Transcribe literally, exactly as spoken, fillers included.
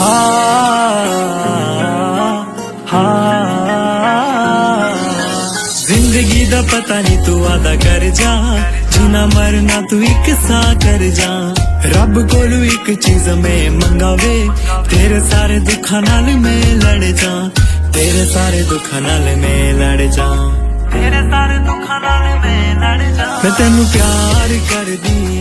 जिंदगी दा पता नहीं तू वादा कर जा, जीना मरना तू एक सा कर जा। रब कोलू एक चीज में मंगावे, तेरे सारे दुखा नाल मैं लड़ जा, तेरे सारे दुखा नाल मैं लड़ जा, तेरे सारे दुखा नाल मैं लड़ जा। मैं तेनू प्यार कर दी